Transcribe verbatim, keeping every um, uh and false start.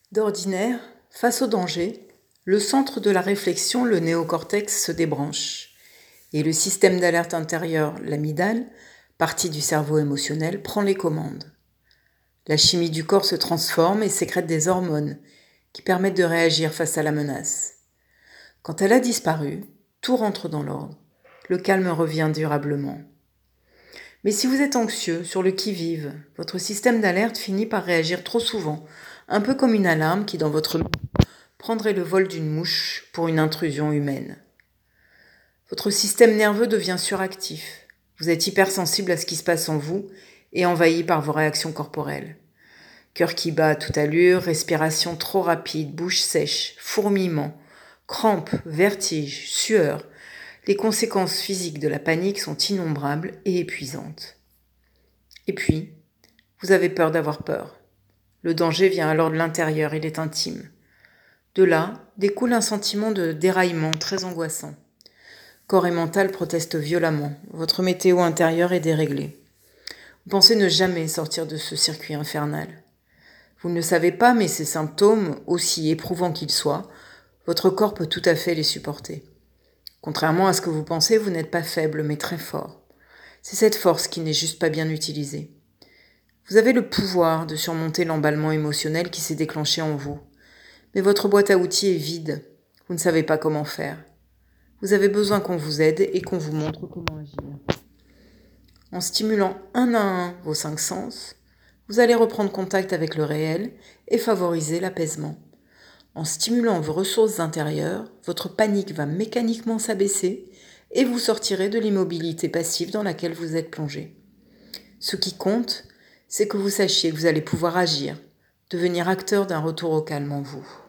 D'ordinaire, face au danger, le centre de la réflexion, le néocortex, se débranche et le système d'alerte intérieur, l'amygdale, partie du cerveau émotionnel, prend les commandes. La chimie du corps se transforme et sécrète des hormones qui permettent de réagir face à la menace. Quand elle a disparu, tout rentre dans l'ordre. Le calme revient durablement. Mais si vous êtes anxieux, sur le qui-vive, votre système d'alerte finit par réagir trop souvent, un peu comme une alarme qui, dans votre maison, prendrait le vol d'une mouche pour une intrusion humaine. Votre système nerveux devient suractif. Vous êtes hypersensible à ce qui se passe en vous et envahi par vos réactions corporelles. Cœur qui bat à toute allure, respiration trop rapide, bouche sèche, fourmillement, crampes, vertiges, sueur. Les conséquences physiques de la panique sont innombrables et épuisantes. Et puis, vous avez peur d'avoir peur. Le danger vient alors de l'intérieur, il est intime. De là découle un sentiment de déraillement très angoissant. Corps et mental protestent violemment. Votre météo intérieure est déréglée. Vous pensez ne jamais sortir de ce circuit infernal. Vous ne le savez pas, mais ces symptômes, aussi éprouvants qu'ils soient, votre corps peut tout à fait les supporter. Contrairement à ce que vous pensez, vous n'êtes pas faible, mais très fort. C'est cette force qui n'est juste pas bien utilisée. Vous avez le pouvoir de surmonter l'emballement émotionnel qui s'est déclenché en vous. Mais votre boîte à outils est vide. Vous ne savez pas comment faire. Vous avez besoin qu'on vous aide et qu'on vous montre comment agir. En stimulant un à un vos cinq sens, vous allez reprendre contact avec le réel et favoriser l'apaisement. En stimulant vos ressources intérieures, votre panique va mécaniquement s'abaisser et vous sortirez de l'immobilité passive dans laquelle vous êtes plongé. Ce qui compte, c'est que vous sachiez que vous allez pouvoir agir, devenir acteur d'un retour au calme en vous.